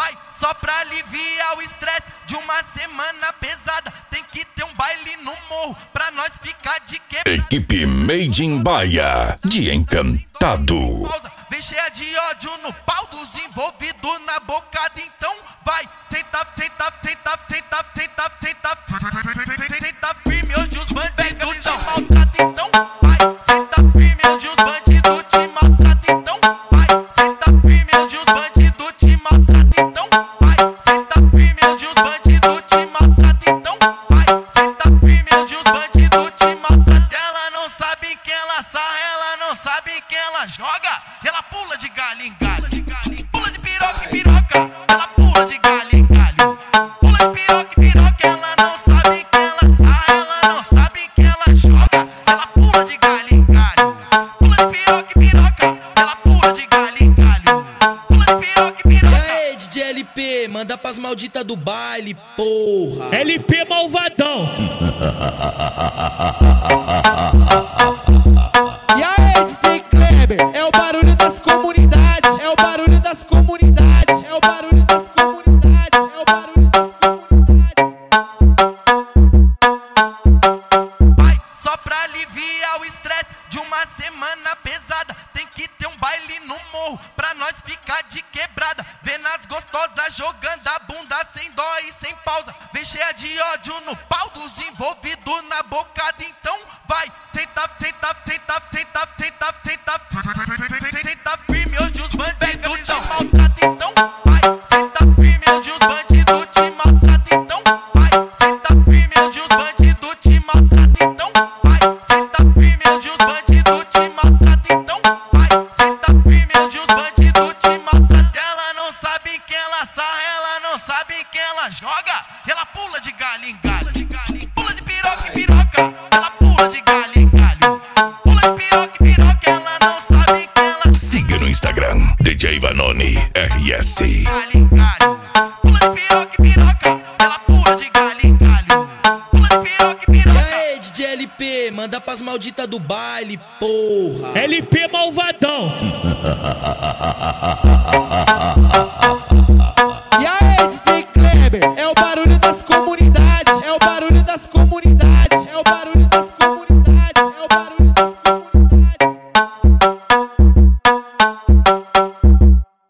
vai, só pra aliviar o estresse de uma semana pesada. Tem que ter um baile no morro pra nós ficar de quebrada. Equipe Made in Bahia, de Encantado. Vem cheia de ódio no pau dos envolvidos na bocada. Então vai, tenta firme. Hoje os bandidos te maltratam. Então vai, senta firme. Hoje os bandidos te maltratam. Então vai, senta firme. Hoje os bandidos te maltratam. Então vai, senta firme. Hoje os bandidos te maltratam. Então vai, senta firme. Hoje os bandidos te maltratam. Ela não sabe quem ela sarra, ela não sabe quem ela joga. Ela pula de galho em galho, pula de piroca em piroca. Ela pula de galho em galho, pula de piroca em piroca. Ela não sabe quem ela sarra, ela não sabe quem ela joga. Ela pula de galho em galho, pula de piroca em piroca. Ela pula de galho em galho, pula de piroca em piroca. E aí, DJ LP, manda pras malditas do baile, porra. LP malvadão. E aí, DJ Kleber, é o barulho das comunidades, é o barulho das comunidades, é o barulho das comunidades, é o barulho das comunidades. Vai, só pra aliviar o estresse de uma semana pesada. Tem que ter um baile no morro pra nós ficar de quebrada. Vendo as gostosas jogando a bunda sem dó e sem pausa. Vem cheia de ódio no pau dos envolvidos na bocada. Então vai, tenta firme. Hoje os bandidos te maltratam. Então vai, senta firme. Hoje os bandidos te maltratam. Então vai, senta firme. Hoje os bandidos te maltratam. Então vai, senta firme. Hoje os bandidos te maltratam. Então vai, senta firme. Hoje os bandidos te maltratam. Ela não sabe quem ela sarra, ela não sabe quem ela joga. Ela pula de galho em galho, pula de piroca em piroca. Ela pula de galho em galho, pula de piroca em piroca. Ela não sabe quem ela. Siga no Instagram, DJ Vanoni RS. Galho em galho, pula de piroca em piroca. Ela pula de galho em galho, pula de piroca em E piroca. aí, DJ LP, manda pras malditas do baile, porra. LP malvadão. E aí, DJ Kleber, é o barulho